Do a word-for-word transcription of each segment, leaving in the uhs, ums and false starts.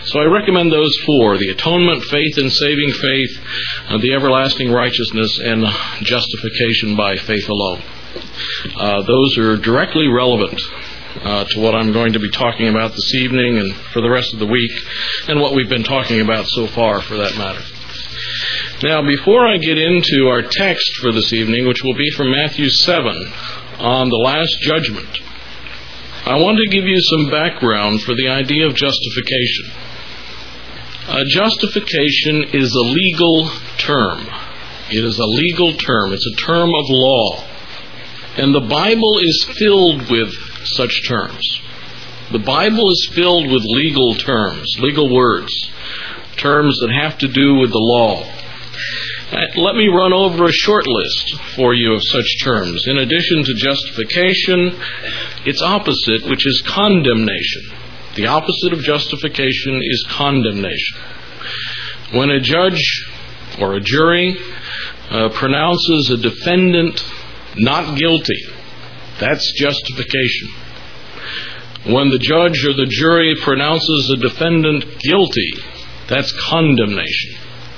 So I recommend those four: the atonement, faith in saving faith, uh, the everlasting righteousness, and justification by faith alone. Uh, those are directly relevant uh, to what I'm going to be talking about this evening and for the rest of the week, and what we've been talking about so far, for that matter. Now, before I get into our text for this evening, which will be from Matthew seven, on the Last Judgment, I want to give you some background for the idea of justification. Uh, justification is a legal term. It is a legal term. It's a term of law. And the Bible is filled with such terms. The Bible is filled with legal terms, legal words, terms that have to do with the law. Let me run over a short list for you of such terms. In addition to justification, its opposite, which is condemnation. The opposite of justification is condemnation. When a judge or a jury uh, pronounces a defendant not guilty, that's justification. When the judge or the jury pronounces a defendant guilty, that's condemnation.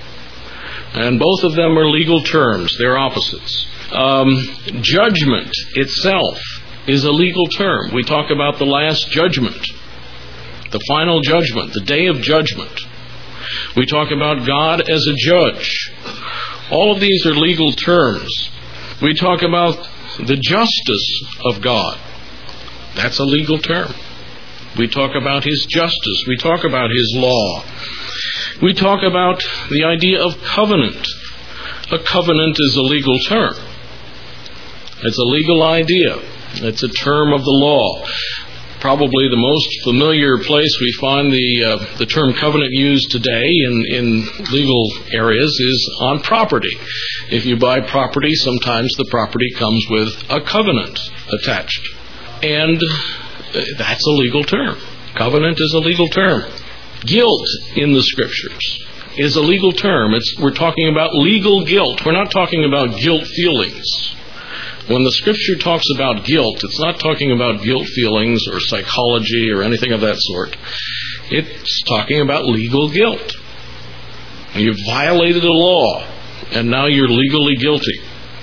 And both of them are legal terms. They're opposites. Um, judgment itself is a legal term. We talk about the last judgment, the final judgment, the day of judgment. We talk about God as a judge. All of these are legal terms. We talk about the justice of God. That's a legal term. We talk about His justice. We talk about His law. We talk about the idea of covenant. A covenant is a legal term. It's a legal idea. It's a term of the law. Probably the most familiar place we find the uh, the term covenant used today in, in legal areas is on property. If you buy property, sometimes the property comes with a covenant attached. And that's a legal term. Covenant is a legal term. Guilt in the Scriptures is a legal term. It's, we're talking about legal guilt. We're not talking about guilt feelings. When the Scripture talks about guilt, it's not talking about guilt feelings or psychology or anything of that sort. It's talking about legal guilt. You've violated a law, and now you're legally guilty.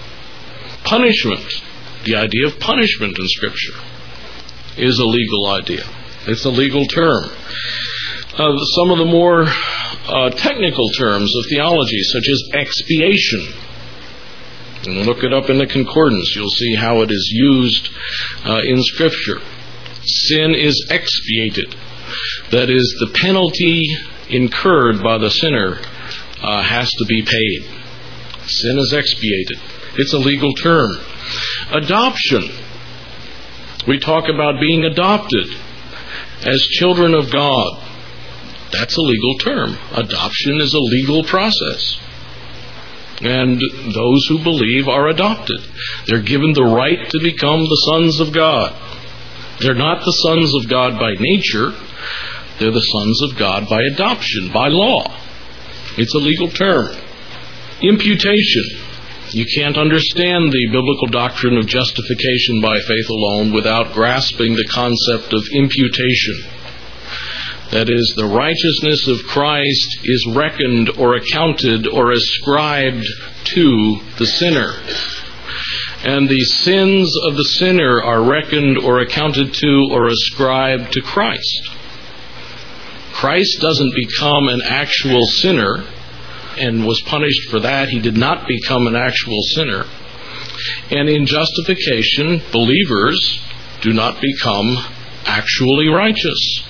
Punishment, the idea of punishment in Scripture, is a legal idea. It's a legal term. Uh, some of the more uh, technical terms of theology, such as expiation. And look it up in the concordance. You'll see how it is used uh, in Scripture. Sin is expiated. That is, the penalty incurred by the sinner uh, has to be paid. Sin is expiated. It's a legal term. Adoption. We talk about being adopted as children of God. That's a legal term. Adoption is a legal process. And those who believe are adopted. They're given the right to become the sons of God. They're not the sons of God by nature. They're the sons of God by adoption, by law. It's a legal term. Imputation. You can't understand the biblical doctrine of justification by faith alone without grasping the concept of imputation. That is, the righteousness of Christ is reckoned or accounted or ascribed to the sinner. And the sins of the sinner are reckoned or accounted to or ascribed to Christ. Christ doesn't become an actual sinner and was punished for that. He did not become an actual sinner. And in justification, believers do not become actually righteous.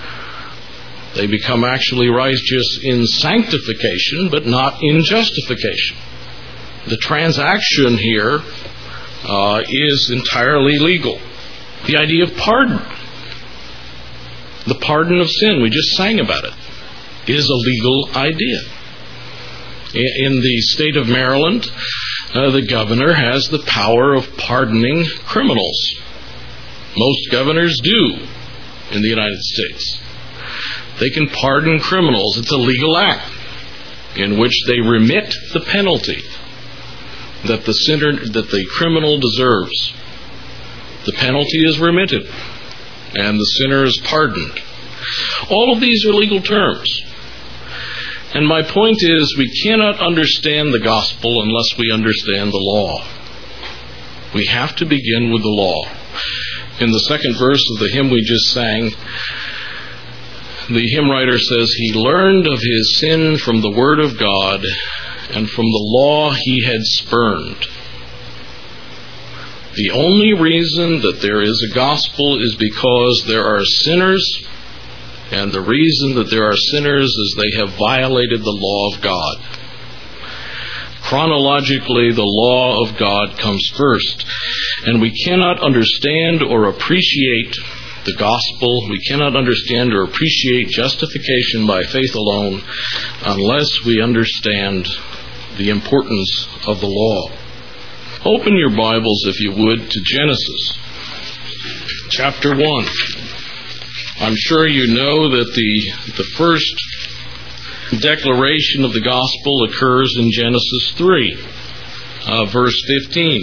They become actually righteous in sanctification, but not in justification. The transaction here uh, is entirely legal. The idea of pardon. The pardon of sin, we just sang about it, is a legal idea. In the state of Maryland, uh, the governor has the power of pardoning criminals. Most governors do in the United States. They can pardon criminals. It's a legal act in which they remit the penalty that the sinner, that the criminal deserves. The penalty is remitted, and the sinner is pardoned. All of these are legal terms. And my point is, we cannot understand the gospel unless we understand the law. We have to begin with the law. In the second verse of the hymn we just sang, the hymn writer says, he learned of his sin from the word of God, and from the law he had spurned. The only reason that there is a gospel is because there are sinners, and the reason that there are sinners is they have violated the law of God. Chronologically, the law of God comes first, and we cannot understand or appreciate the gospel, we cannot understand or appreciate justification by faith alone unless we understand the importance of the law. Open your Bibles, if you would, to Genesis chapter one. I'm sure you know that the, the first declaration of the gospel occurs in Genesis three, uh, verse fifteen.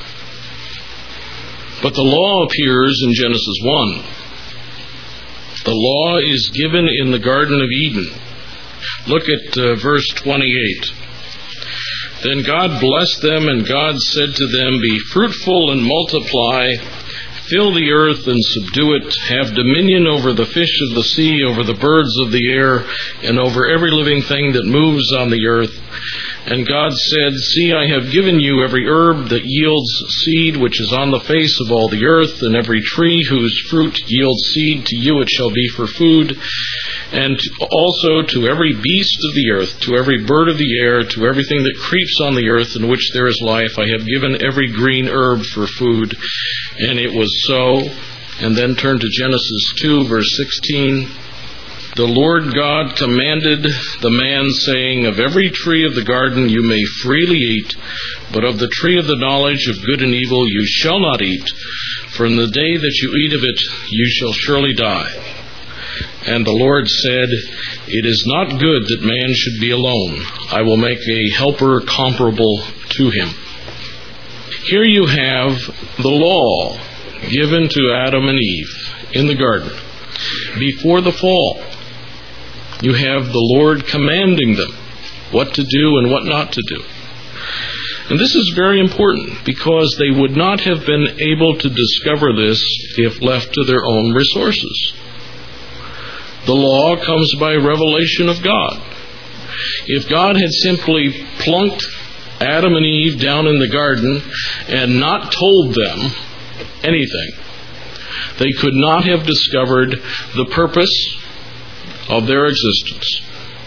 But the law appears in Genesis one. The law is given in the Garden of Eden. Look at uh, verse twenty-eight. Then God blessed them, and God said to them, be fruitful and multiply, fill the earth and subdue it, have dominion over the fish of the sea, over the birds of the air, and over every living thing that moves on the earth. And God said, see, I have given you every herb that yields seed, which is on the face of all the earth, and every tree whose fruit yields seed, to you it shall be for food, and also to every beast of the earth, to every bird of the air, to everything that creeps on the earth in which there is life, I have given every green herb for food. And it was so. And then turn to Genesis two, verse sixteen. The Lord God commanded the man, saying, of every tree of the garden you may freely eat, but of the tree of the knowledge of good and evil you shall not eat, for in the day that you eat of it you shall surely die. And the Lord said, it is not good that man should be alone. I will make a helper comparable to him. Here you have the law given to Adam and Eve in the garden before the fall. You have the Lord commanding them what to do and what not to do. And this is very important because they would not have been able to discover this if left to their own resources. The law comes by revelation of God. If God had simply plunked Adam and Eve down in the garden and not told them anything, they could not have discovered the purpose of their existence.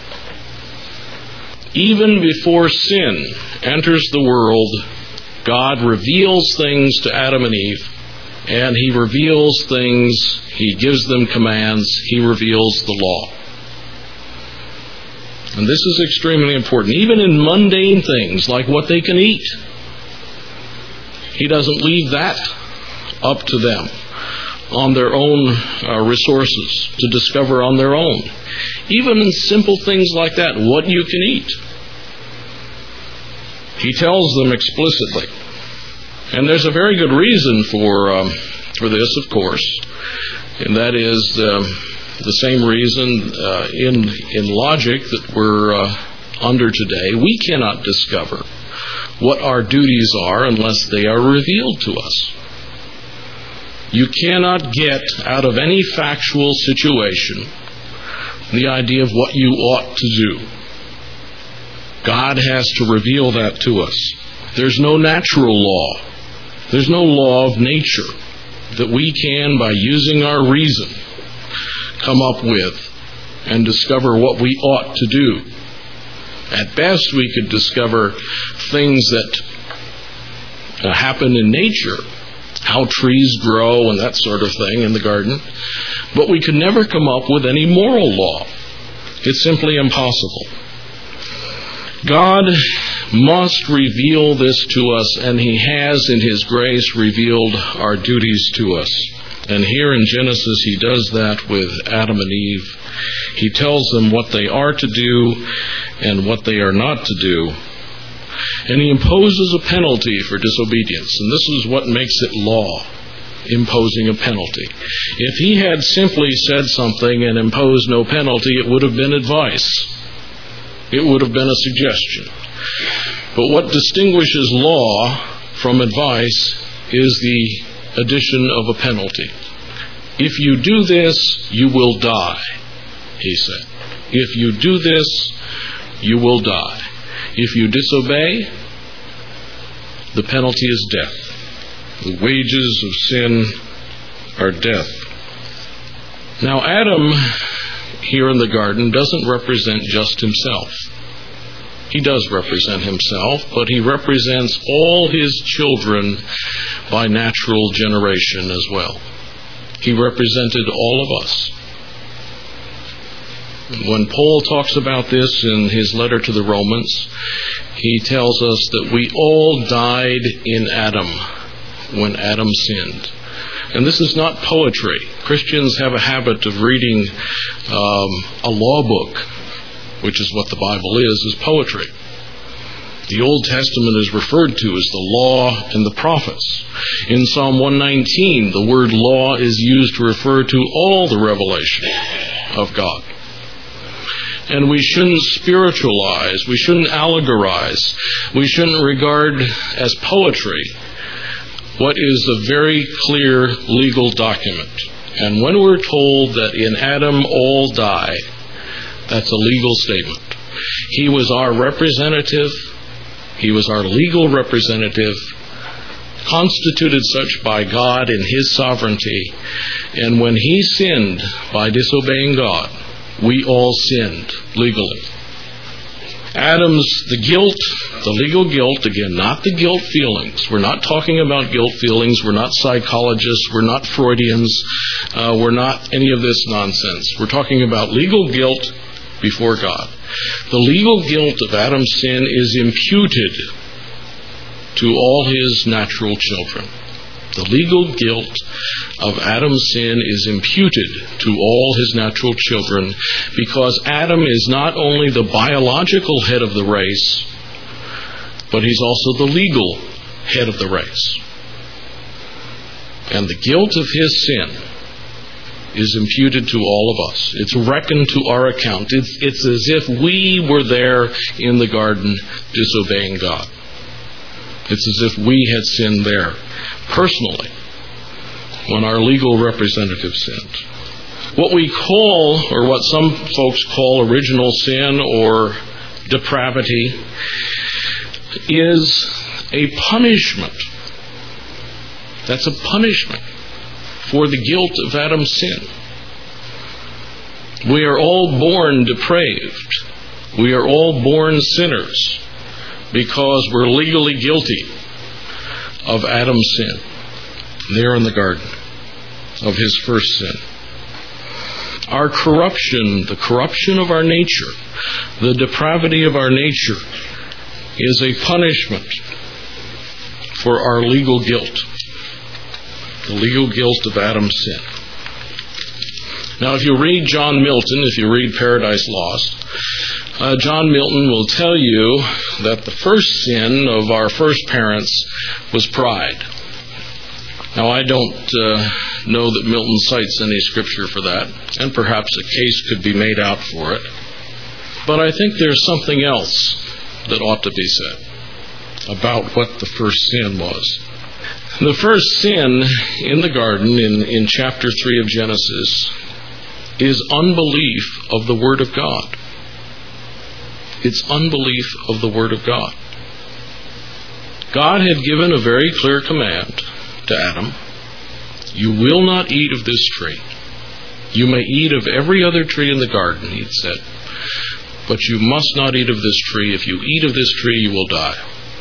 Even before sin enters the world, God reveals things to Adam and Eve, and He reveals things, He gives them commands, He reveals the law. And this is extremely important, even in mundane things like what they can eat. He doesn't leave that up to them on their own uh, resources to discover on their own. Even in simple things like that, what you can eat. He tells them explicitly. And there's a very good reason for um, for this, of course. And that is um, the same reason uh, in, in logic that we're uh, under today. We cannot discover what our duties are unless they are revealed to us. You cannot get out of any factual situation the idea of what you ought to do. God has to reveal that to us. There's no natural law. There's no law of nature that we can, by using our reason, come up with and discover what we ought to do. At best, we could discover things that uh, happen in nature, how trees grow and that sort of thing in the garden, but we could never come up with any moral law. It's simply impossible. God must reveal this to us, and He has in His grace revealed our duties to us. And here in Genesis He does that with Adam and Eve. He tells them what they are to do and what they are not to do. And He imposes a penalty for disobedience. And this is what makes it law. imposing a penalty. If he had simply said something and imposed no penalty, it would have been advice. It would have been a suggestion. But what distinguishes law from advice is the addition of a penalty. If you do this, you will die, he said. If you do this, you will die. If you disobey, the penalty is death. The wages of sin are death. Now, Adam here in the garden doesn't represent just himself. He does represent himself, but he represents all his children by natural generation as well. He represented all of us. When Paul talks about this in his letter to the Romans, he tells us that we all died in Adam when Adam sinned. And this is not poetry. Christians have a habit of reading um, a law book, which is what the Bible is, is poetry. The Old Testament is referred to as the law and the prophets. In Psalm one nineteen, the word law is used to refer to all the revelation of God. And we shouldn't spiritualize, we shouldn't allegorize, we shouldn't regard as poetry what is a very clear legal document. And when we're told that in Adam all die, that's a legal statement. He was our representative. He was our legal representative, constituted such by God in His sovereignty. And when He sinned by disobeying God, we all sinned legally. Adam's, the guilt, the legal guilt, again, not the guilt feelings. We're not talking about guilt feelings. We're not psychologists. We're not Freudians. Uh, we're not any of this nonsense. We're talking about legal guilt before God. The legal guilt of Adam's sin is imputed to all his natural children. The legal guilt of Adam's sin is imputed to all his natural children because Adam is not only the biological head of the race, but he's also the legal head of the race. And the guilt of his sin is imputed to all of us. It's reckoned to our account. It's, it's as if we were there in the garden disobeying God. It's as if we had sinned there personally when our legal representative sinned. What we call, or what some folks call original sin or depravity, is a punishment. That's a punishment for the guilt of Adam's sin. We are all born depraved. We are all born sinners because we're legally guilty of Adam's sin there in the garden, of his first sin. Our corruption, the corruption of our nature, the depravity of our nature is a punishment for our legal guilt. The legal guilt of Adam's sin. Now, if you read John Milton, if you read Paradise Lost, uh, John Milton will tell you that the first sin of our first parents was pride. Now, I don't uh, know that Milton cites any scripture for that, and perhaps a case could be made out for it. But I think there's something else that ought to be said about what the first sin was. The first sin in the garden, in, in chapter three of Genesis, is unbelief of the Word of God. It's unbelief of the Word of God. God had given a very clear command to Adam. You will not eat of this tree. You may eat of every other tree in the garden, he said, but you must not eat of this tree. If you eat of this tree, you will die.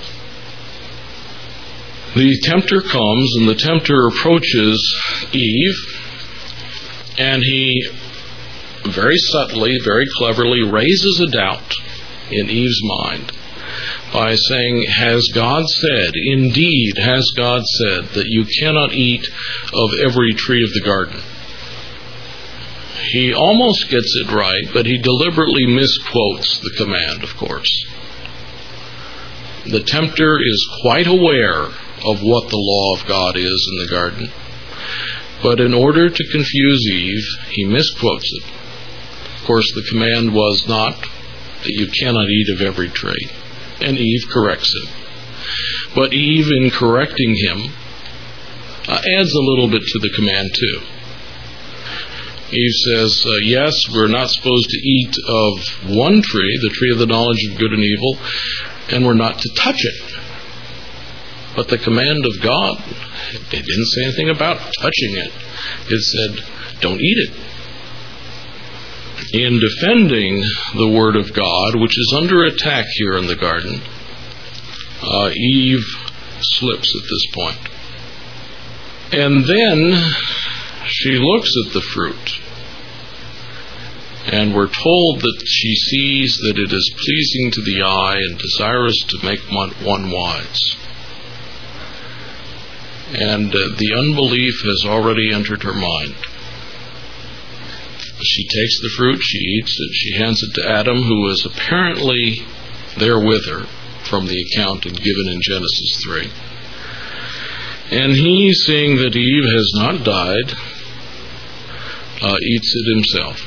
The tempter comes, and the tempter approaches Eve, and he very subtly, very cleverly raises a doubt in Eve's mind by saying, has God said, indeed has God said, that you cannot eat of every tree of the garden? He almost gets it right, but he deliberately misquotes the command, of course. The tempter is quite aware of what the law of God is in the garden. But in order to confuse Eve, he misquotes it. Of course, the command was not that you cannot eat of every tree. And Eve corrects him. But Eve, in correcting him, uh, adds a little bit to the command too. Eve says, uh, yes, we're not supposed to eat of one tree, the tree of the knowledge of good and evil, and we're not to touch it. But the command of God, it didn't say anything about touching it. It said, don't eat it. In defending the Word of God, which is under attack here in the garden, uh, Eve slips at this point. And then she looks at the fruit, and we're told that she sees that it is pleasing to the eye and desirous to make one wise. And uh, the unbelief has already entered her mind. She takes the fruit, she eats it, she hands it to Adam, who is apparently there with her from the account given in Genesis three. And he, seeing that Eve has not died, uh, eats it himself.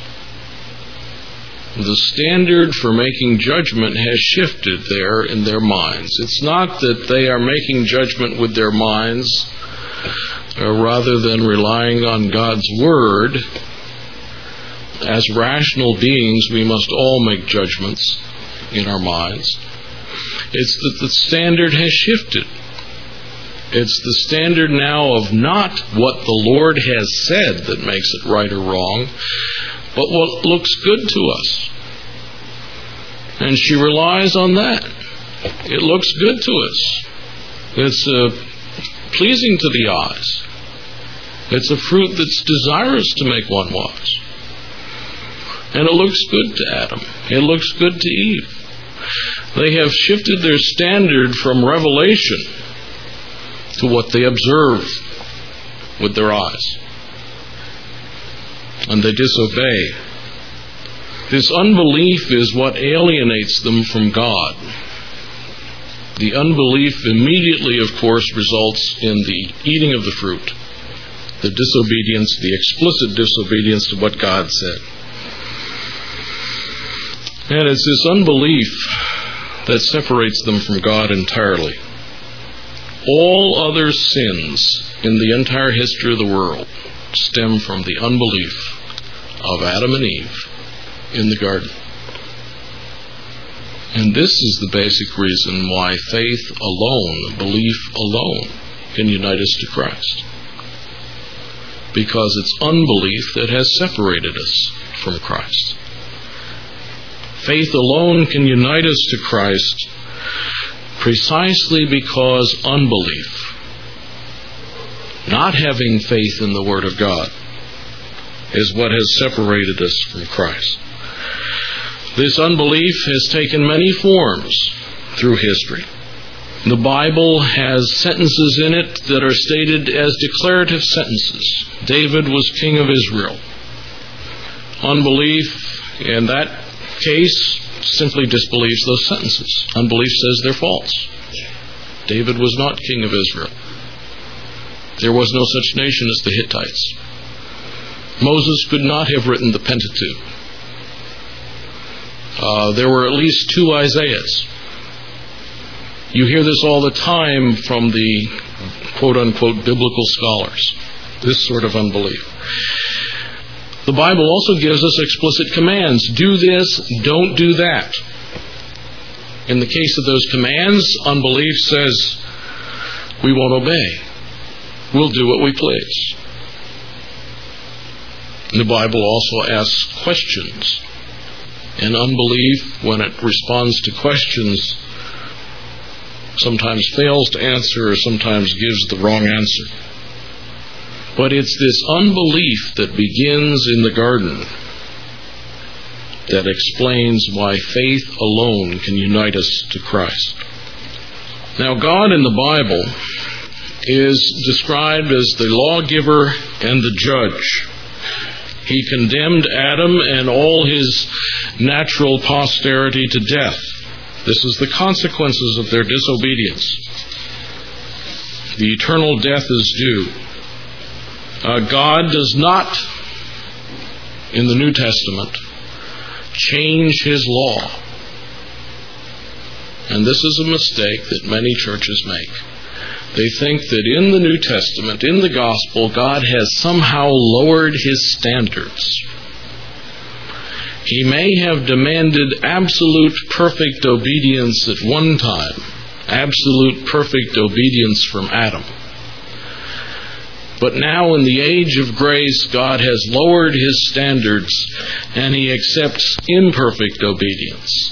The standard for making judgment has shifted there in their minds. It's not that they are making judgment with their minds, uh, rather than relying on God's Word. As rational beings, we must all make judgments in our minds. It's that the standard has shifted. It's the standard now of not what the Lord has said that makes it right or wrong, but what looks good to us. And she relies on that. It looks good to us. It's uh, pleasing to the eyes. It's a fruit that's desirous to make one wise. And it looks good to Adam. It looks good to Eve. They have shifted their standard from revelation to what they observe with their eyes. And they disobey. This unbelief is what alienates them from God. The unbelief immediately, of course, results in the eating of the fruit, the disobedience, the explicit disobedience to what God said. And it's this unbelief that separates them from God entirely. All other sins in the entire history of the world stem from the unbelief of Adam and Eve in the garden. And this is the basic reason why faith alone, belief alone, can unite us to Christ. Because it's unbelief that has separated us from Christ. Faith alone can unite us to Christ precisely because unbelief, not having faith in the Word of God, is what has separated us from Christ. This unbelief has taken many forms through history. The Bible has sentences in it that are stated as declarative sentences. David was king of Israel. Unbelief in that case simply disbelieves those sentences. Unbelief says they're false. David was not king of Israel. There was no such nation as the Hittites. Moses could not have written the Pentateuch. Uh, there were at least two Isaiahs. You hear this all the time from the quote-unquote biblical scholars, this sort of unbelief. The Bible also gives us explicit commands. Do this, don't do that. In the case of those commands, unbelief says, we won't obey. We'll do what we please. The Bible also asks questions. And unbelief, when it responds to questions, sometimes fails to answer or sometimes gives the wrong answer. But it's this unbelief that begins in the garden that explains why faith alone can unite us to Christ. Now, God in the Bible is described as the lawgiver and the judge. He condemned Adam and all his natural posterity to death. This is the consequences of their disobedience. The eternal death is due. Uh, God does not, in the New Testament, change His law. And this is a mistake that many churches make. They think that in the New Testament, in the Gospel, God has somehow lowered His standards. He may have demanded absolute perfect obedience at one time, absolute perfect obedience from Adam. But now in the age of grace, God has lowered His standards and He accepts imperfect obedience.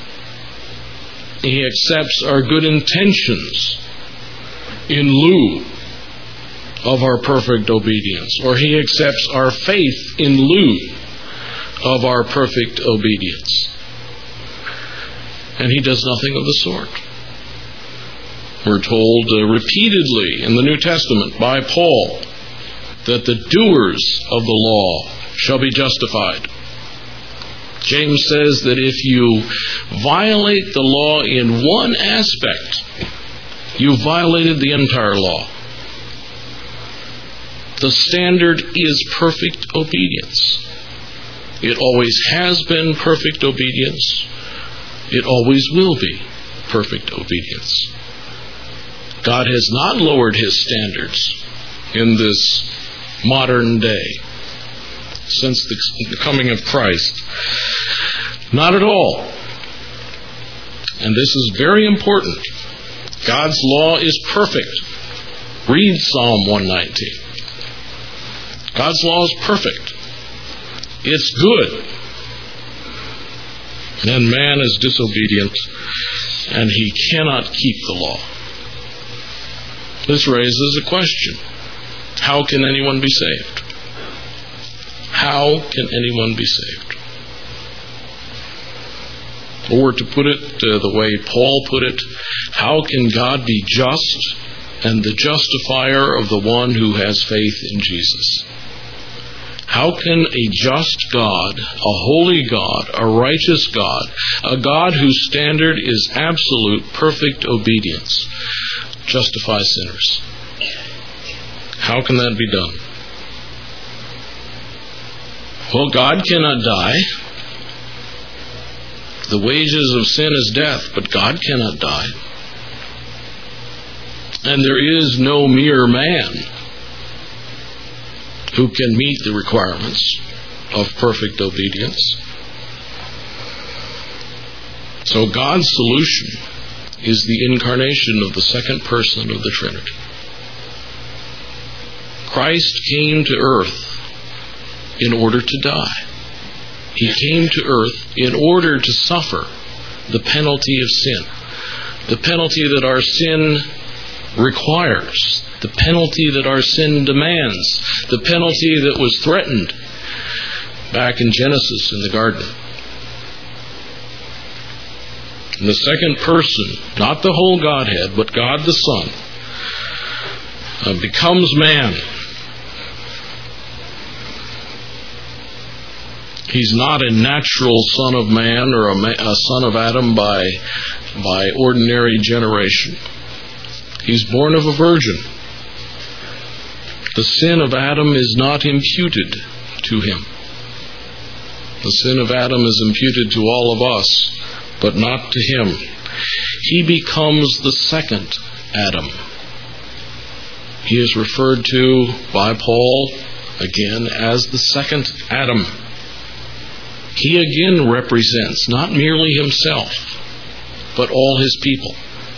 He accepts our good intentions in lieu of our perfect obedience, or He accepts our faith in lieu of our perfect obedience. And He does nothing of the sort. We're told uh, repeatedly in the New Testament by Paul that the doers of the law shall be justified. James says that if you violate the law in one aspect, you violated the entire law. The standard is perfect obedience. It always has been perfect obedience. It always will be perfect obedience. God has not lowered His standards in this modern day since the coming of Christ. Not at all. And this is very important. God's law is perfect. Read Psalm one nineteen. God's law is perfect. It's good. And man is disobedient, and he cannot keep the law. This raises a question. How can anyone be saved? How can anyone be saved? Or to put it uh, the way Paul put it, how can God be just and the justifier of the one who has faith in Jesus? How can a just God, a holy God, a righteous God, a God whose standard is absolute, perfect obedience, justify sinners? How can that be done? Well, God cannot die. The wages of sin is death, but God cannot die. And there is no mere man who can meet the requirements of perfect obedience. So God's solution is the incarnation of the second person of the Trinity. Christ came to earth in order to die. He came to earth in order to suffer the penalty of sin, the penalty that our sin requires, the penalty that our sin demands, the penalty that was threatened back in Genesis in the garden. And the second person, not the whole Godhead, but God the Son, uh, becomes man. He's not a natural son of man or a, ma- a son of Adam by, by ordinary generation. He's born of a virgin. The sin of Adam is not imputed to him. The sin of Adam is imputed to all of us, but not to him. He becomes the second Adam. He is referred to by Paul again as the second Adam. He again represents not merely himself, but all his people.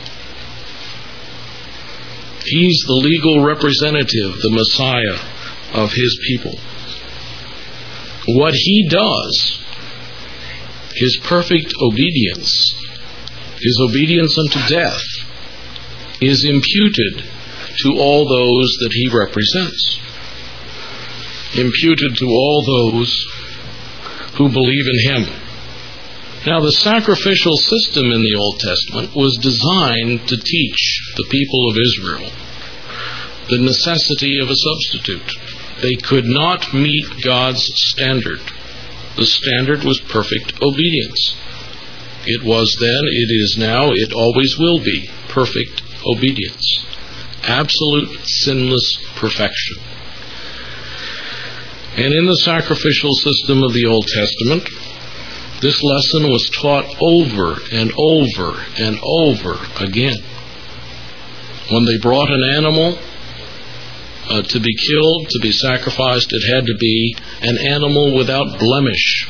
He's the legal representative, the Messiah of his people. What he does, his perfect obedience, his obedience unto death, is imputed to all those that he represents. Imputed to all those who believe in him. Now, the sacrificial system in the Old Testament was designed to teach the people of Israel the necessity of a substitute. They could not meet God's standard. The standard was perfect obedience. It was then, it is now, it always will be perfect obedience. Absolute sinless perfection. And in the sacrificial system of the Old Testament, this lesson was taught over and over and over again. When they brought an animal uh, to be killed, to be sacrificed, it had to be an animal without blemish.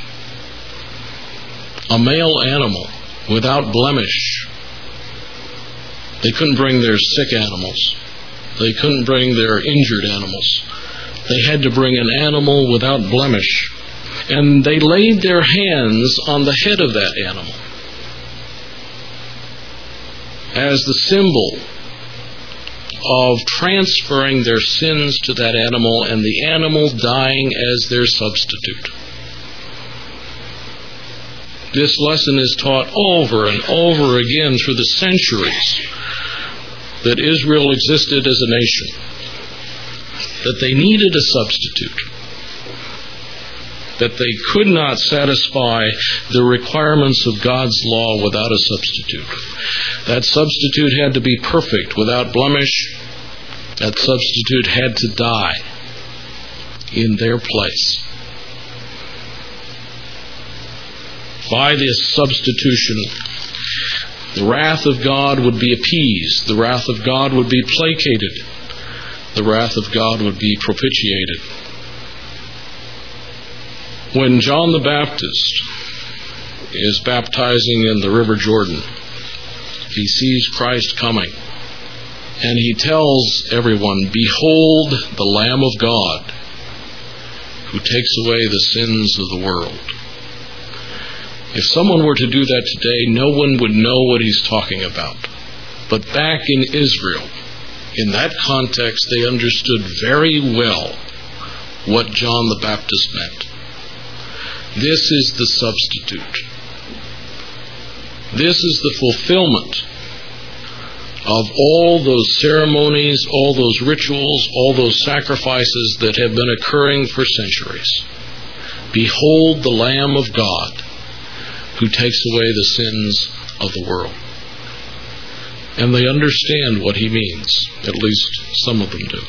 A male animal without blemish. They couldn't bring their sick animals. They couldn't bring their injured animals. They had to bring an animal without blemish. And they laid their hands on the head of that animal as the symbol of transferring their sins to that animal and the animal dying as their substitute. This lesson is taught over and over again through the centuries that Israel existed as a nation, that they needed a substitute, that they could not satisfy the requirements of God's law without a substitute. That substitute had to be perfect, without blemish. That substitute had to die in their place. By this substitution, the wrath of God would be appeased. The wrath of God would be placated. The wrath of God would be propitiated. When John the Baptist is baptizing in the River Jordan, he sees Christ coming, and he tells everyone, "Behold the Lamb of God, who takes away the sins of the world." If someone were to do that today, no one would know what he's talking about. But back in Israel, in that context, they understood very well what John the Baptist meant. This is the substitute. This is the fulfillment of all those ceremonies, all those rituals, all those sacrifices that have been occurring for centuries. Behold the Lamb of God, who takes away the sins of the world. And they understand what he means. At least some of them do.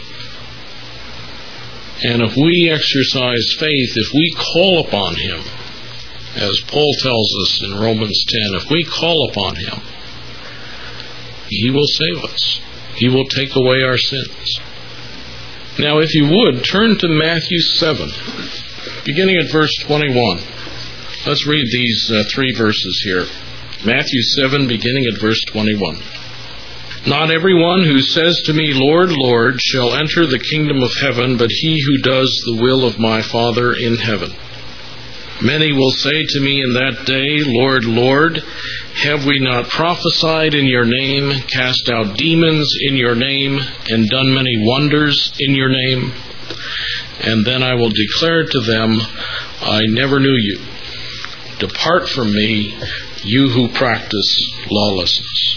And if we exercise faith, if we call upon him, as Paul tells us in Romans ten, if we call upon him, he will save us. He will take away our sins. Now, if you would, turn to Matthew seven, beginning at verse twenty-one. Let's read these uh, three verses here. Matthew seven, beginning at verse twenty-one. "Not everyone who says to me, 'Lord, Lord,' shall enter the kingdom of heaven, but he who does the will of my Father in heaven. Many will say to me in that day, 'Lord, Lord, have we not prophesied in your name, cast out demons in your name, and done many wonders in your name?' And then I will declare to them, 'I never knew you. Depart from me, you who practice lawlessness.'"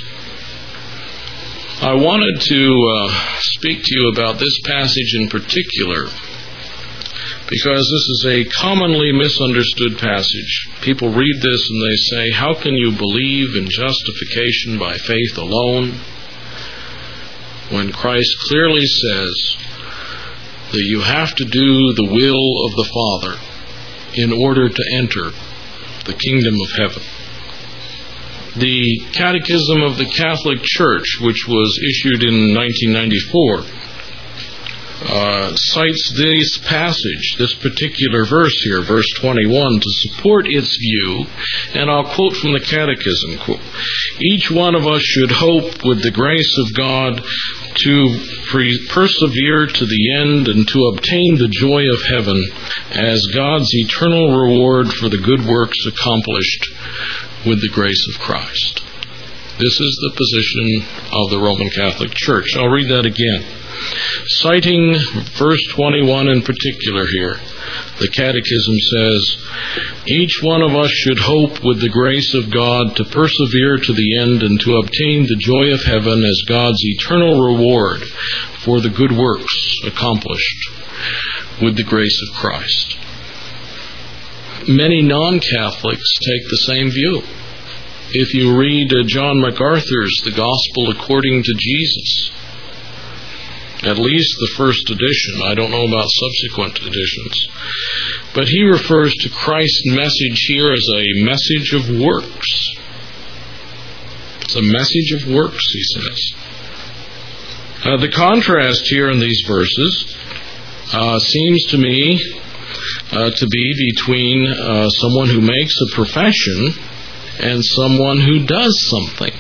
I wanted to uh, speak to you about this passage in particular because this is a commonly misunderstood passage. People read this and they say, "How can you believe in justification by faith alone?" when Christ clearly says that you have to do the will of the Father in order to enter the kingdom of heaven. The Catechism of the Catholic Church, which was issued in nineteen ninety-four, uh, cites this passage, this particular verse here, verse twenty-one, to support its view, and I'll quote from the Catechism, quote, "Each one of us should hope with the grace of God to pre- persevere to the end and to obtain the joy of heaven as God's eternal reward for the good works accomplished with the grace of Christ." This is the position of the Roman Catholic Church. I'll read that again. Citing verse twenty-one in particular here, the Catechism says, "Each one of us should hope with the grace of God to persevere to the end and to obtain the joy of heaven as God's eternal reward for the good works accomplished with the grace of Christ." Many non-Catholics take the same view. If you read uh, John MacArthur's The Gospel According to Jesus, At least the first edition. I don't know about subsequent editions. But he refers to Christ's message here as a message of works. It's a message of works, he says. Uh, the contrast here in these verses uh, seems to me uh, to be between uh, someone who makes a profession and someone who does something.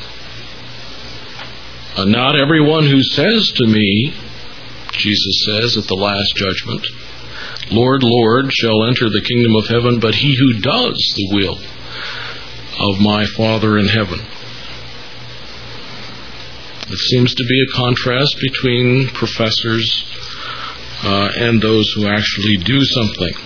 Uh, not everyone who says to me, Jesus says at the last judgment, Lord, Lord, shall enter the kingdom of heaven, but he who does the will of my Father in heaven. It seems to be a contrast between professors uh, and those who actually do something.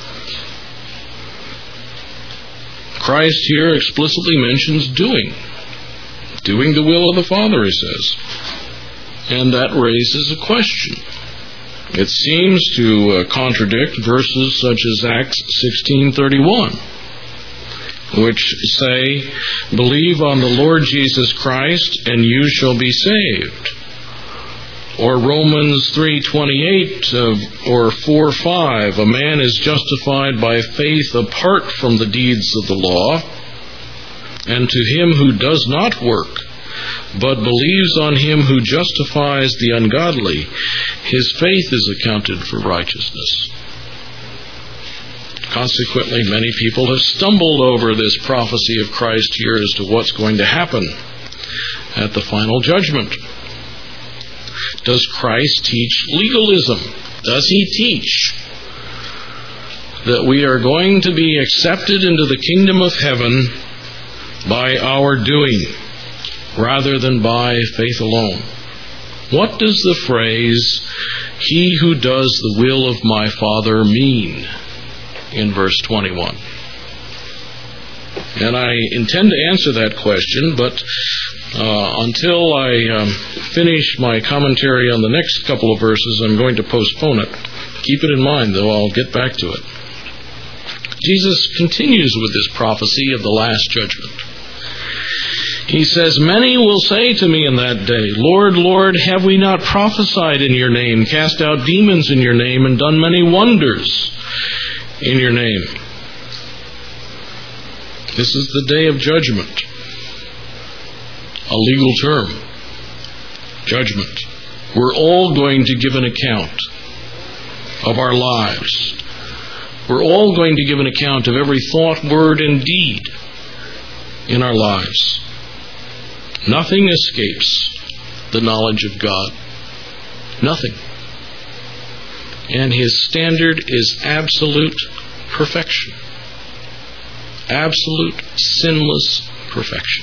Christ here explicitly mentions doing. Doing the will of the Father, he says. And that raises a question. It seems to uh, contradict verses such as Acts sixteen thirty-one, which say, believe on the Lord Jesus Christ, and you shall be saved. Or Romans three twenty-eight uh, or four five, a man is justified by faith apart from the deeds of the law, and to him who does not work, but believes on him who justifies the ungodly, his faith is accounted for righteousness. Consequently, many people have stumbled over this prophecy of Christ here as to what's going to happen at the final judgment. Does Christ teach legalism? Does he teach that we are going to be accepted into the kingdom of heaven by our doing, rather than by faith alone? What does the phrase, he who does the will of my Father, mean in verse twenty-one? And I intend to answer that question, but uh, until I um, finish my commentary on the next couple of verses, I'm going to postpone it. Keep it in mind, though, I'll get back to it. Jesus continues with this prophecy of the last judgment. He says, many will say to me in that day, Lord, Lord, have we not prophesied in your name, cast out demons in your name, and done many wonders in your name? This is the day of judgment. A legal term. Judgment. We're all going to give an account of our lives. We're all going to give an account of every thought, word, and deed in our lives. Nothing escapes the knowledge of God. Nothing. And his standard is absolute perfection. Absolute, sinless perfection.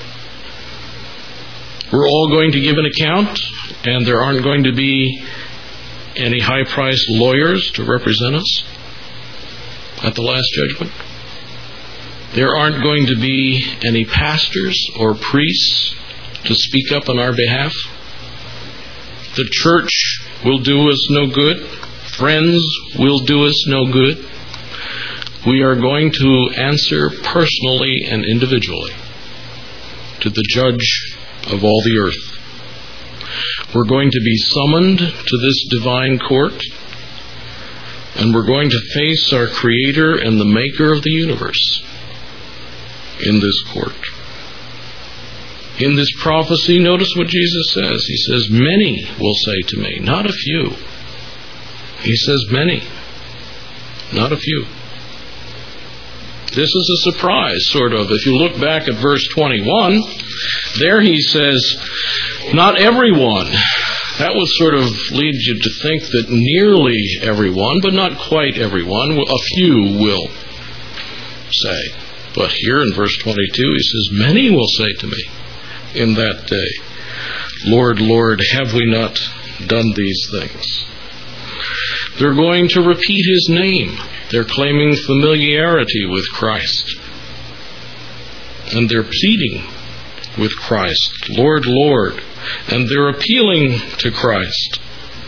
We're all going to give an account, and there aren't going to be any high-priced lawyers to represent us at the last judgment. There aren't going to be any pastors or priests to speak up on our behalf. The church will do us no good. Friends will do us no good. We are going to answer personally and individually to the Judge of all the earth. We're going to be summoned to this divine court, and we're going to face our Creator and the Maker of the universe in this court. In this prophecy, notice what Jesus says. He says, many will say to me, not a few. He says many, not a few. This is a surprise, sort of. If you look back at verse twenty-one, there he says, not everyone. That would sort of lead you to think that nearly everyone, but not quite everyone, a few will say. But here in verse twenty-two, he says, many will say to me in that day, Lord, Lord, have we not done these things? They're going to repeat his name. They're claiming familiarity with Christ. And they're pleading with Christ, Lord, Lord. And they're appealing to Christ.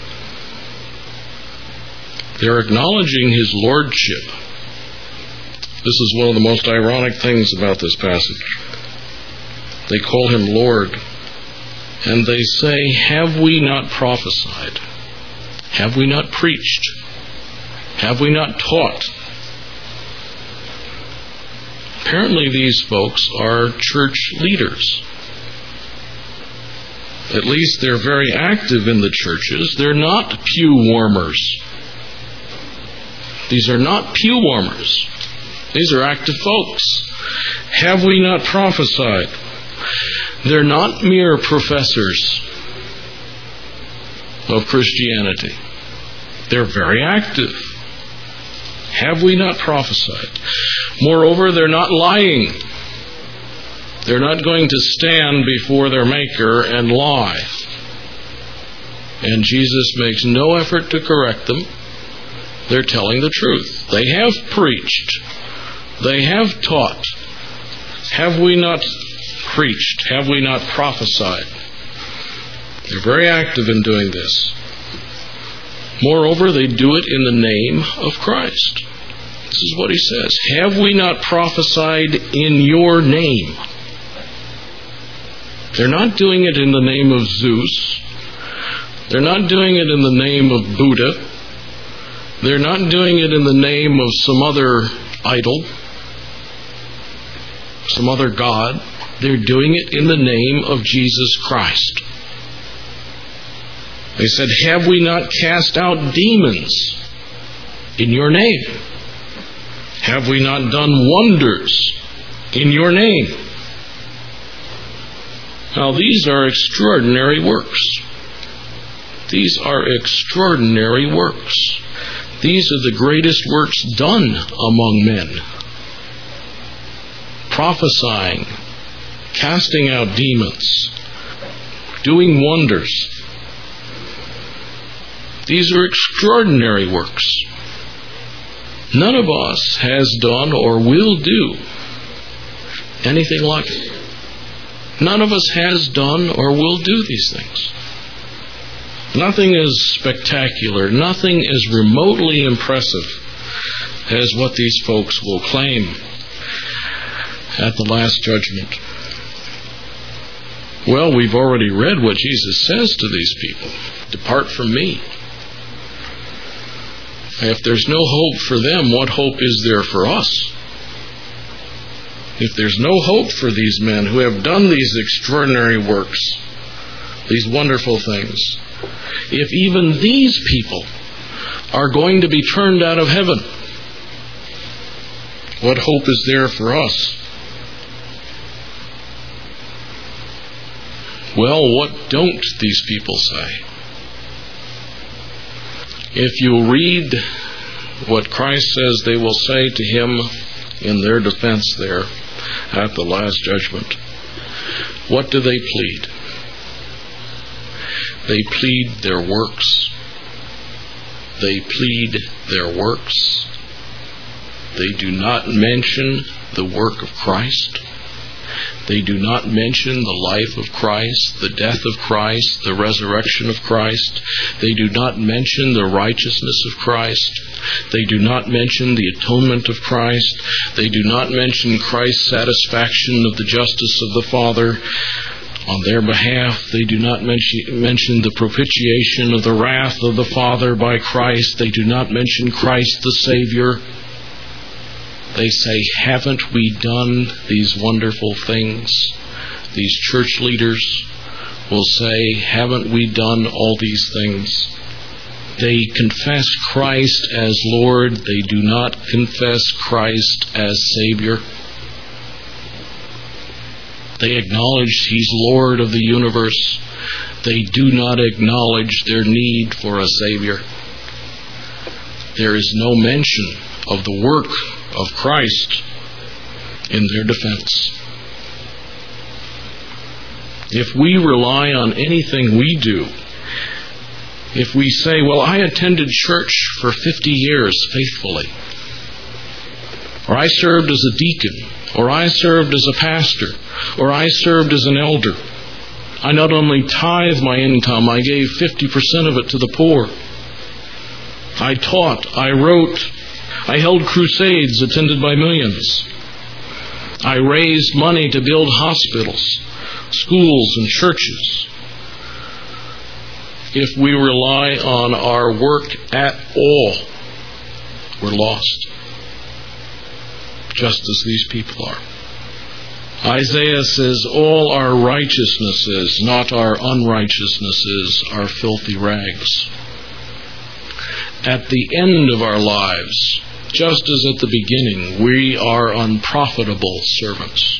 They're acknowledging his lordship. This is one of the most ironic things about this passage. They call him Lord. And they say, have we not prophesied Have we not preached? Have we not taught? Apparently these folks are church leaders. At least they're very active in the churches. They're not pew warmers. These are not pew warmers. These are active folks. Have we not prophesied? They're not mere professors of Christianity. They're very active. Have we not prophesied? Moreover, they're not lying. They're not going to stand before their Maker and lie. And Jesus makes no effort to correct them. They're telling the truth. They have preached. They have taught. Have we not preached? Have we not prophesied? They're very active in doing this. Moreover, they do it in the name of Christ. This is what he says. Have we not prophesied in your name? They're not doing it in the name of Zeus. They're not doing it in the name of Buddha. They're not doing it in the name of some other idol, some other god. They're doing it in the name of Jesus Christ. They said, have we not cast out demons in your name? Have we not done wonders in your name? Now, these are extraordinary works. These are extraordinary works. These are the greatest works done among men. Prophesying, casting out demons, doing wonders. These are extraordinary works. None of us has done or will do anything like it. None of us has done or will do these things. Nothing is spectacular, nothing is remotely impressive as what these folks will claim at the last judgment. Well, we've already read what Jesus says to these people. Depart from me. If there's no hope for them, what hope is there for us? If there's no hope for these men who have done these extraordinary works, these wonderful things, if even these people are going to be turned out of heaven, what hope is there for us? Well, what don't these people say? If you read what Christ says they will say to him in their defense there at the last judgment, what do they plead? They plead their works. They plead their works. They do not mention the work of Christ. They do not mention the life of Christ, the death of Christ, the resurrection of Christ. They do not mention the righteousness of Christ. They do not mention the atonement of Christ. They do not mention Christ's satisfaction of the justice of the Father on their behalf. They do not mention, mention the propitiation of the wrath of the Father by Christ. They do not mention Christ the Savior. They say, haven't we done these wonderful things? These church leaders will say, haven't we done all these things? They confess Christ as Lord. They do not confess Christ as Savior. They acknowledge He's Lord of the universe. They do not acknowledge their need for a Savior. There is no mention of the work of Christ in their defense. If we rely on anything we do, if we say, well, I attended church for fifty years faithfully, or I served as a deacon, or I served as a pastor, or I served as an elder, I not only tithe my income, I gave fifty percent of it to the poor. I taught, I wrote, I held crusades attended by millions. I raised money to build hospitals, schools, and churches. if we rely on our work at all, we're lost, just as these people are. Isaiah says, all our righteousnesses, not our unrighteousnesses, are filthy rags. At the end of our lives, just as at the beginning, we are unprofitable servants.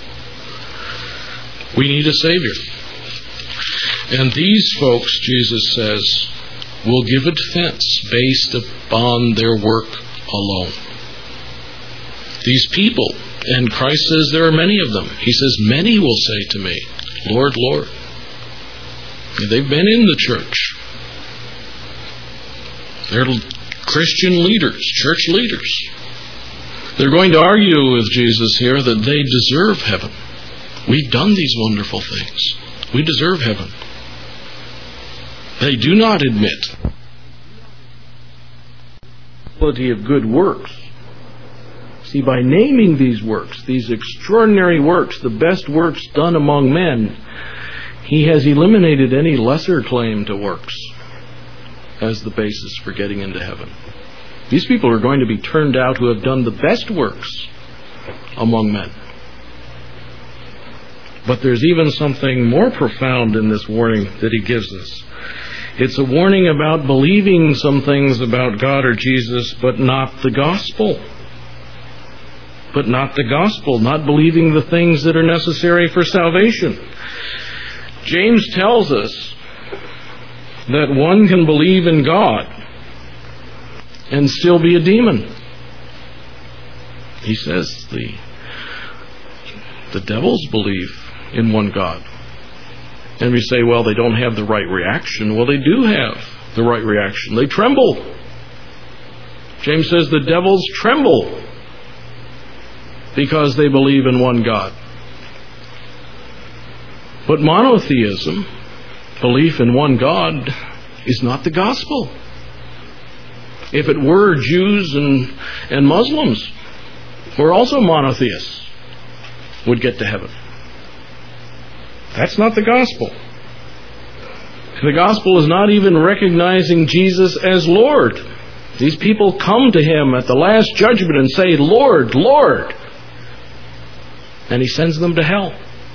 We need a Savior. And these folks, Jesus says, will give a defense based upon their work alone. These people, and Christ says there are many of them. He says, many will say to me, Lord, Lord. They've been in the church. They're Christian leaders, church leaders. They're going to argue with Jesus here that they deserve heaven. We've done these wonderful things. We deserve heaven. They do not admit the quality of good works. See, by naming these works, these extraordinary works, the best works done among men, he has eliminated any lesser claim to works as the basis for getting into heaven. These people are going to be turned out who have done the best works among men. But there's even something more profound in this warning that he gives us. It's a warning about believing some things about God or Jesus, but not the gospel. But not the gospel, not believing the things that are necessary for salvation. James tells us that one can believe in God and still be a demon. He says the, the devils believe in one God. And we say, well, they don't have the right reaction. Well, they do have the right reaction. They tremble. James says the devils tremble because they believe in one God. But monotheism, belief in one God, is not the gospel. If it were, Jews and, and Muslims, who are also monotheists, would get to heaven. That's not the gospel. The gospel is not even recognizing Jesus as Lord. These people come to him at the last judgment and say, Lord, Lord. And he sends them to hell.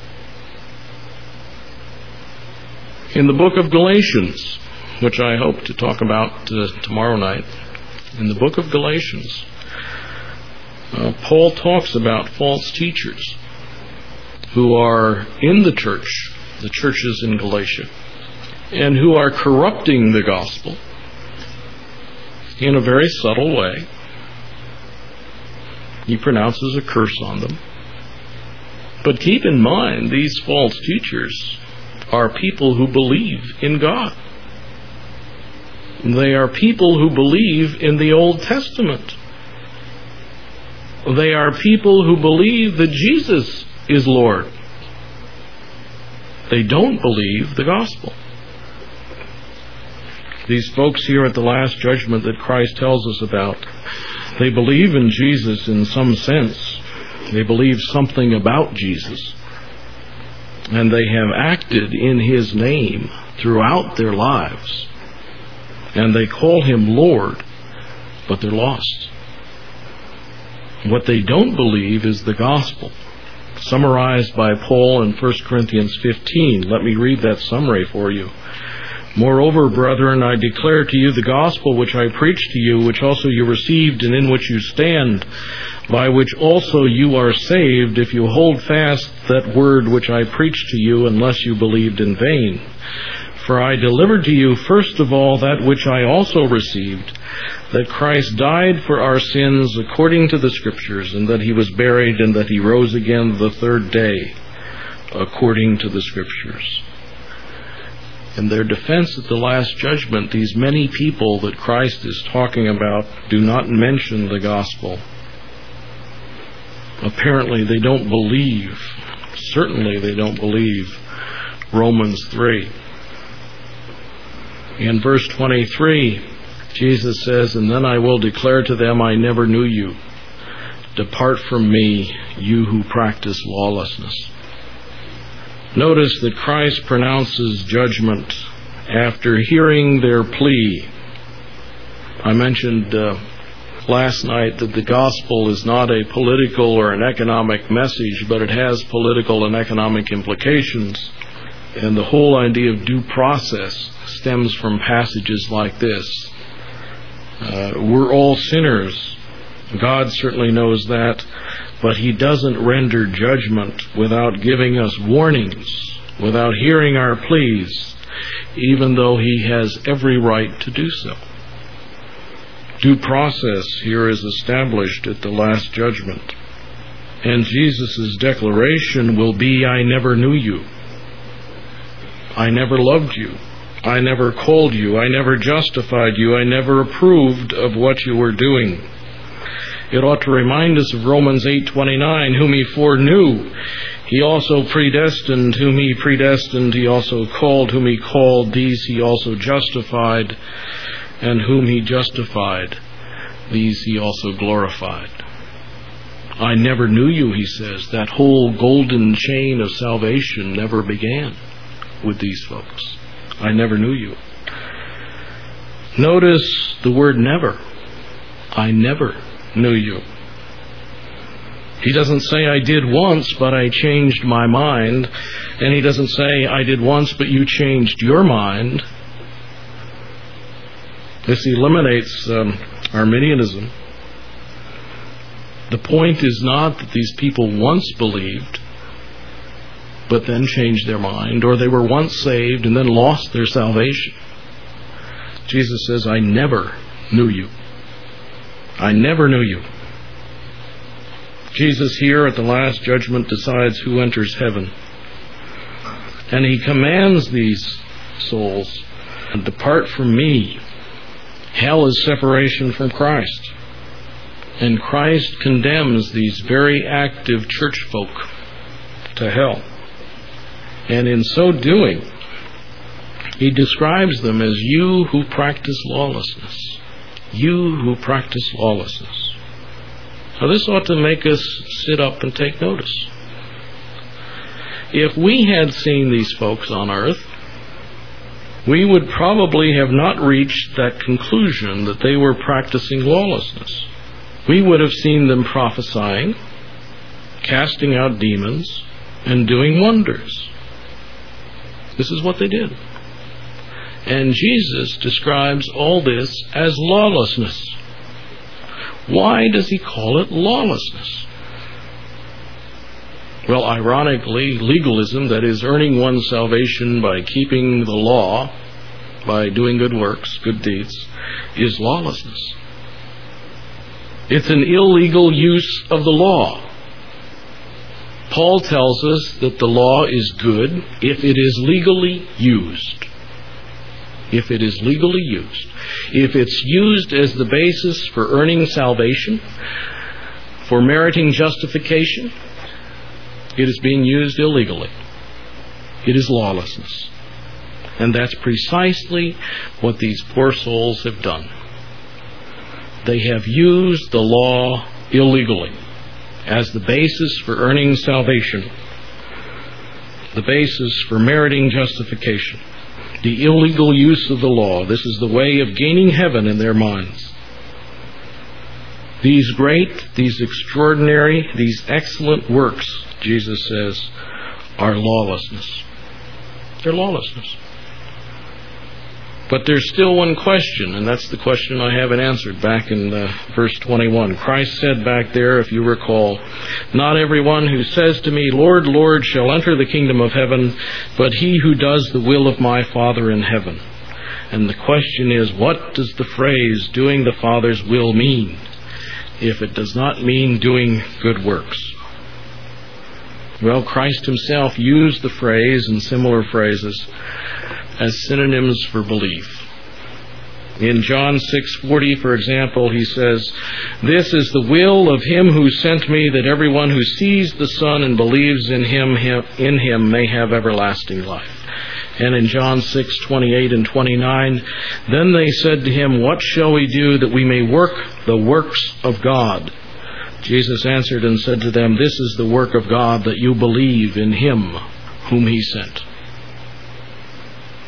In the book of Galatians, which I hope to talk about uh, tomorrow night, in the book of Galatians, uh, Paul talks about false teachers who are in the church, the churches in Galatia, and who are corrupting the gospel in a very subtle way. He pronounces a curse on them. But keep in mind, these false teachers are people who believe in God. They are people who believe in the Old Testament. They are people who believe that Jesus is Lord. They don't believe the gospel. These folks here at the Last Judgment that Christ tells us about, they believe in Jesus in some sense. They believe something about Jesus. And they have acted in his name throughout their lives. And they call him Lord, but they're lost. What they don't believe is the gospel, summarized by Paul in First Corinthians fifteen. Let me read that summary for you. Moreover, brethren, I declare to you the gospel which I preached to you, which also you received and in which you stand, by which also you are saved, if you hold fast that word which I preached to you, unless you believed in vain. For I delivered to you first of all that which I also received, that Christ died for our sins according to the Scriptures, and that he was buried, and that he rose again the third day according to the Scriptures. In their defense at the Last Judgment, these many people that Christ is talking about do not mention the gospel. Apparently they don't believe, certainly they don't believe Romans three. In verse twenty-three, Jesus says, and then I will declare to them, I never knew you. Depart from me, you who practice lawlessness. Notice that Christ pronounces judgment after hearing their plea. I mentioned uh, last night that the gospel is not a political or an economic message, but it has political and economic implications. And the whole idea of due process stems from passages like this. Uh, we're all sinners. God certainly knows that, but He doesn't render judgment without giving us warnings, without hearing our pleas, even though He has every right to do so. Due process here is established at the last judgment. And Jesus' declaration will be, I never knew you. I never loved you. I never called you. I never justified you. I never approved of what you were doing. It ought to remind us of Romans eight twenty-nine, whom He foreknew, He also predestined. Whom He predestined, He also called. Whom He called, these He also justified. And whom He justified, these He also glorified. I never knew you, He says. That whole golden chain of salvation never began with these folks. I never knew you. Notice the word never. I never knew you. He doesn't say I did once, but I changed my mind. And He doesn't say I did once, but you changed your mind. This eliminates um, Arminianism. The point is not that these people once believed, but then changed their mind, or they were once saved and then lost their salvation. Jesus says, I never knew you. I never knew you. Jesus here at the last judgment decides who enters heaven. And He commands these souls, depart from me. Hell is separation from Christ. And Christ condemns these very active church folk to hell. And in so doing, He describes them as you who practice lawlessness. You who practice lawlessness. Now this ought to make us sit up and take notice. If we had seen these folks on earth, we would probably have not reached that conclusion that they were practicing lawlessness. We would have seen them prophesying, casting out demons, and doing wonders. This is what they did. And Jesus describes all this as lawlessness. Why does He call it lawlessness? Well, ironically, legalism, that is, earning one's salvation by keeping the law, by doing good works, good deeds, is lawlessness. It's an illegal use of the law. Paul tells us that the law is good if it is legally used. If it is legally used. If it's used as the basis for earning salvation, for meriting justification, it is being used illegally. It is lawlessness. And that's precisely what these poor souls have done. They have used the law illegally as the basis for earning salvation, the basis for meriting justification. The illegal use of the law. This is the way of gaining heaven in their minds. These great, these extraordinary, these excellent works, Jesus says, are lawlessness. They're lawlessness. But there's still one question, and that's the question I haven't answered back in uh, verse twenty-one. Christ said back there, if you recall, not everyone who says to me, Lord, Lord, shall enter the kingdom of heaven, but he who does the will of my Father in heaven. And the question is, what does the phrase, doing the Father's will, mean, if it does not mean doing good works? Well, Christ Himself used the phrase and similar phrases as synonyms for belief. In John six forty, for example, He says, this is the will of Him who sent me, that everyone who sees the Son and believes in Him, in Him may have everlasting life. And in John six twenty-eight and twenty-nine, then they said to Him, what shall we do that we may work the works of God? Jesus answered and said to them, this is the work of God, that you believe in Him whom He sent.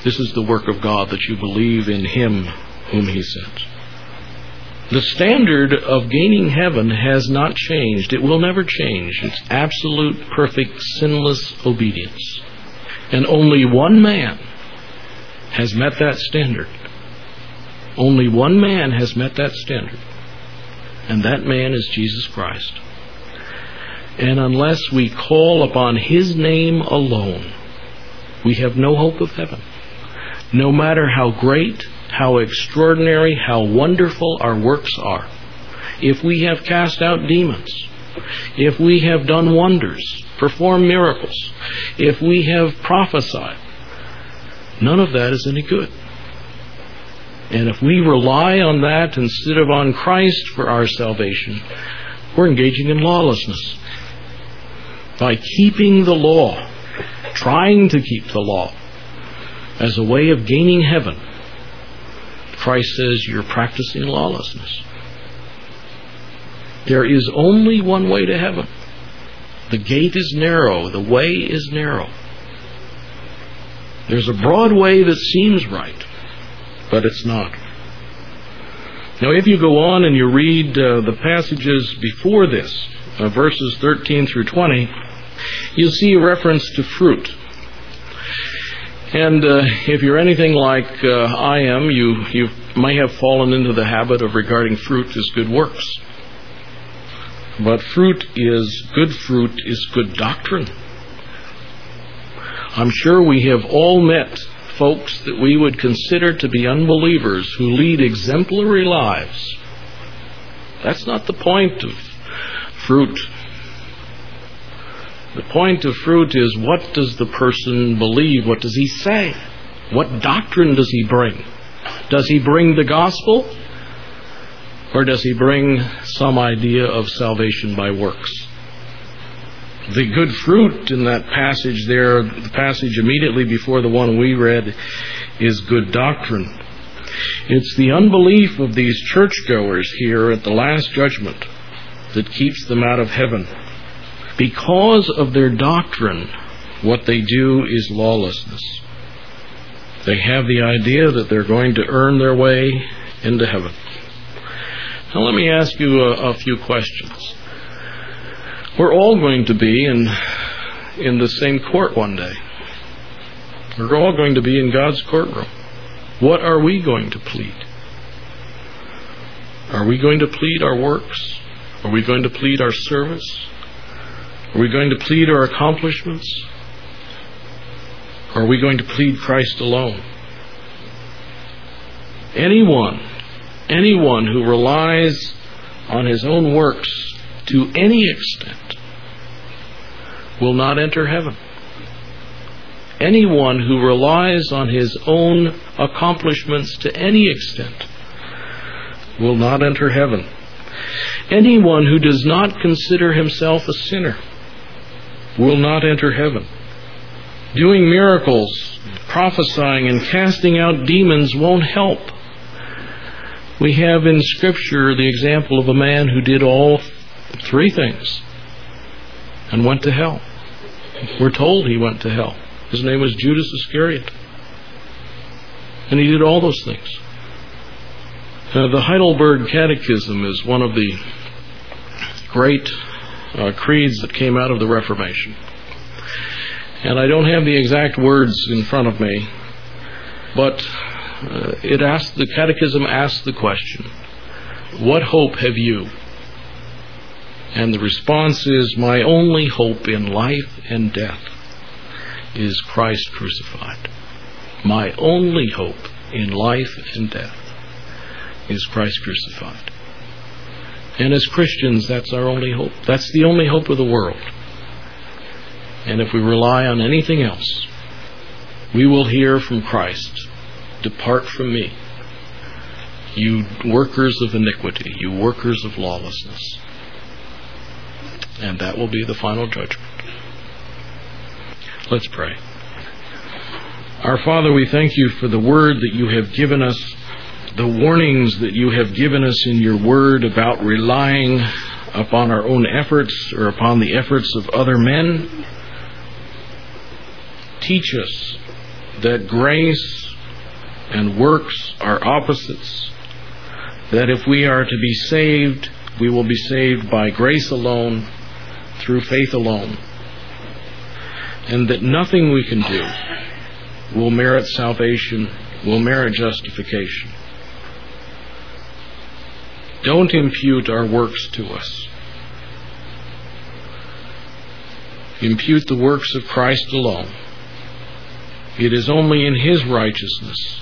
This is the work of God, that you believe in Him whom He sent. The standard of gaining heaven has not changed. It will never change. It's absolute, perfect, sinless obedience. And only one man has met that standard. Only one man has met that standard. And that man is Jesus Christ. And unless we call upon His name alone, we have no hope of heaven. No matter how great, how extraordinary, how wonderful our works are. If we have cast out demons, if we have done wonders, performed miracles, if we have prophesied, none of that is any good. And if we rely on that instead of on Christ for our salvation, we're engaging in lawlessness. By keeping the law, trying to keep the law as a way of gaining heaven, Christ says you're practicing lawlessness. There is only one way to heaven. The gate is narrow. The way is narrow. There's a broad way that seems right, but it's not. Now, if you go on and you read uh, the passages before this, uh, verses thirteen through twenty, you'll see a reference to fruit. And uh, if you're anything like uh, I am, you, you may have fallen into the habit of regarding fruit as good works. But fruit is, good fruit is good doctrine. I'm sure we have all met folks that we would consider to be unbelievers who lead exemplary lives. That's not the point of fruit. The point of fruit is, what does the person believe? What does he say? What doctrine does he bring? Does he bring the gospel? Or does he bring some idea of salvation by works? The good fruit in that passage there, the passage immediately before the one we read, is good doctrine. It's the unbelief of these churchgoers here at the Last Judgment that keeps them out of heaven. Because of their doctrine, what they do is lawlessness. They have the idea that they're going to earn their way into heaven. Now let me ask you a, a few questions. We're all going to be in, in the same court one day. We're all going to be in God's courtroom. What are we going to plead? Are we going to plead our works? Are we going to plead our service? Are we going to plead our accomplishments? Or are we going to plead Christ alone? Anyone, anyone who relies on his own works to any extent will not enter heaven. Anyone who relies on his own accomplishments to any extent will not enter heaven. Anyone who does not consider himself a sinner will not enter heaven. Doing miracles, prophesying, and casting out demons won't help. We have in Scripture the example of a man who did all three things and went to hell. We're told he went to hell. His name was Judas Iscariot. And he did all those things. Uh, the Heidelberg Catechism is one of the great uh, creeds that came out of the Reformation. And I don't have the exact words in front of me, but uh, it asks, the Catechism asks the question, what hope have you? And the response is, my only hope in life and death is Christ crucified. My only hope in life and death is Christ crucified. And as Christians, that's our only hope. That's the only hope of the world. And if we rely on anything else, we will hear from Christ, depart from me, you workers of iniquity, you workers of lawlessness. And that will be the final judgment. Let's pray. Our Father, we thank you for the word that you have given us, the warnings that you have given us in your word about relying upon our own efforts or upon the efforts of other men. Teach us that grace and works are opposites, that if we are to be saved, we will be saved by grace alone, through faith alone, and that nothing we can do will merit salvation, will merit justification. Don't impute our works to us. Impute the works of Christ alone. It is only in His righteousness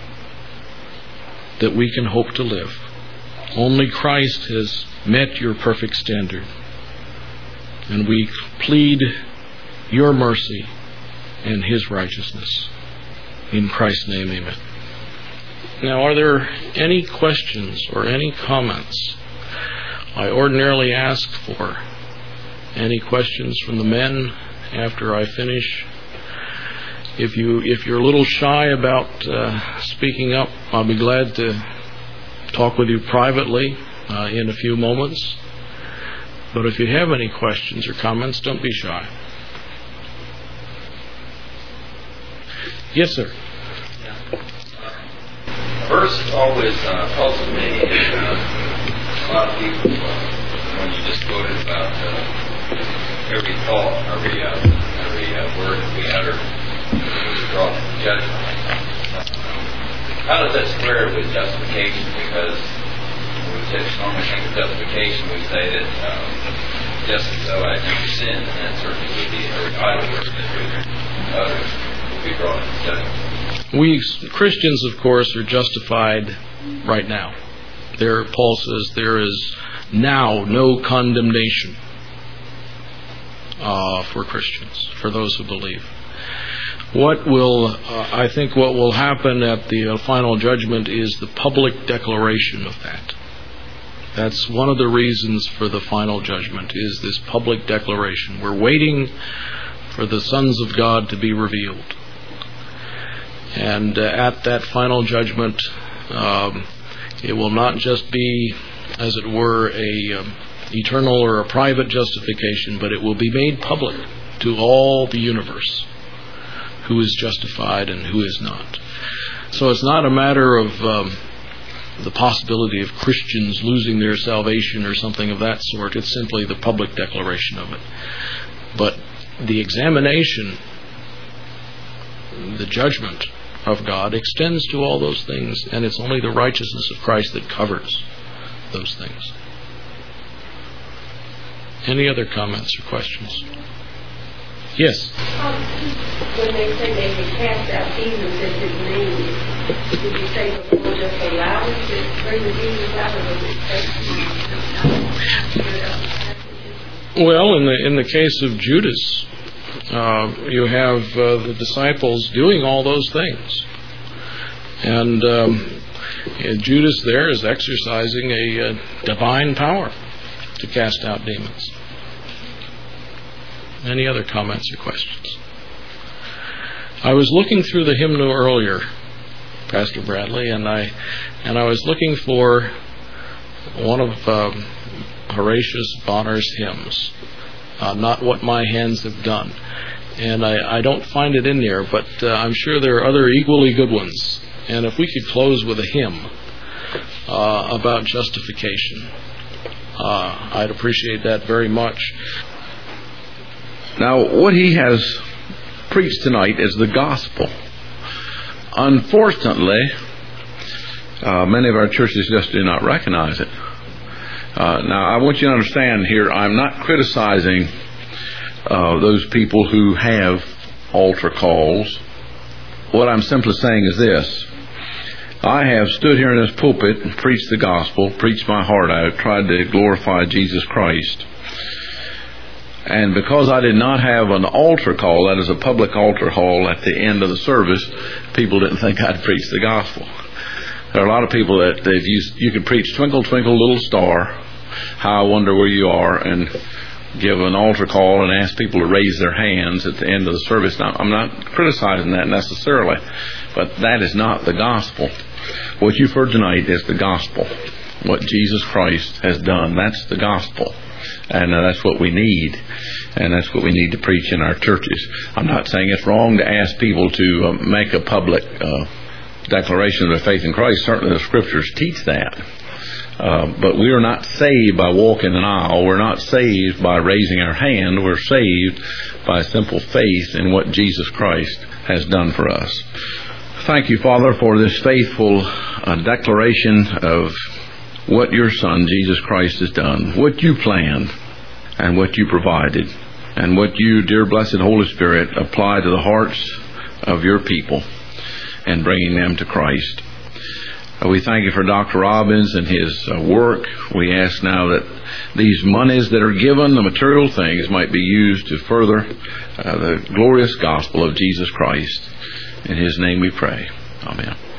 that we can hope to live. Only Christ has met your perfect standard. And we plead your mercy and His righteousness. In Christ's name, amen. Now, are there any questions or any comments? I ordinarily ask for any questions from the men after I finish. If you if you're a little shy about uh, speaking up, I'll be glad to talk with you privately uh, in a few moments. But if you have any questions or comments, don't be shy. Yes, sir. Verse always uh, puzzled me. And, uh, a lot of people, uh, when you just quoted about uh, every thought, every uh, every uh, word that we utter, we draw judgment. How does that square with justification? Because when we take normally think of justification, we say that um, just as though I never sinned, and that certainly would be every idle word that we utter would be brought into judgment. We Christians, of course, are justified right now. There, Paul says, there is now no condemnation uh, for Christians, for those who believe. What will, uh, I think what will happen at the uh, final judgment is the public declaration of that. That's one of the reasons for the final judgment, is this public declaration. We're waiting for the sons of God to be revealed. And uh, at that final judgment, um, it will not just be, as it were, a um, eternal or a private justification, but it will be made public to all the universe, who is justified and who is not. So it's not a matter of um, the possibility of Christians losing their salvation or something of that sort. It's simply the public declaration of it. But the examination, the judgment of God extends to all those things, and it's only the righteousness of Christ that covers those things. Any other comments or questions? Yes? Um, when they say they can cast out demons in His name, did you say the Lord just allowed us to bring the demons out of the Well, in the in the case of Judas, uh, you have uh, the disciples doing all those things, and um, Judas there is exercising a uh, divine power to cast out demons. Any other comments or questions? I was looking through the hymnal earlier, Pastor Bradley, and I and I was looking for one of um, Horatius Bonner's hymns, uh, Not What My Hands Have Done. And I, I don't find it in there, but uh, I'm sure there are other equally good ones. And if we could close with a hymn uh, about justification, uh, I'd appreciate that very much. Now, what he has preached tonight is the gospel. Unfortunately, uh, many of our churches just do not recognize it. Uh, now, I want you to understand here, I'm not criticizing uh, those people who have altar calls. What I'm simply saying is this. I have stood here in this pulpit and preached the gospel, preached my heart out, tried to glorify Jesus Christ. And because I did not have an altar call, that is a public altar call at the end of the service, people didn't think I'd preach the gospel. There are a lot of people that if you you can preach Twinkle, Twinkle, Little Star, How I Wonder Where You Are, and give an altar call and ask people to raise their hands at the end of the service. Now, I'm not criticizing that necessarily, but that is not the gospel. What you've heard tonight is the gospel. What Jesus Christ has done, that's the gospel. And uh, that's what we need. And that's what we need to preach in our churches. I'm not saying it's wrong to ask people to uh, make a public uh, declaration of their faith in Christ. Certainly the Scriptures teach that. Uh, but we are not saved by walking an aisle. We're not saved by raising our hand. We're saved by simple faith in what Jesus Christ has done for us. Thank you, Father, for this faithful uh, declaration of what your Son, Jesus Christ, has done, what you planned, and what you provided, and what you, dear blessed Holy Spirit, apply to the hearts of your people in bringing them to Christ. Uh, we thank you for Doctor Robbins and his uh, work. We ask now that these monies that are given, the material things, might be used to further uh, the glorious gospel of Jesus Christ. In his name we pray. Amen.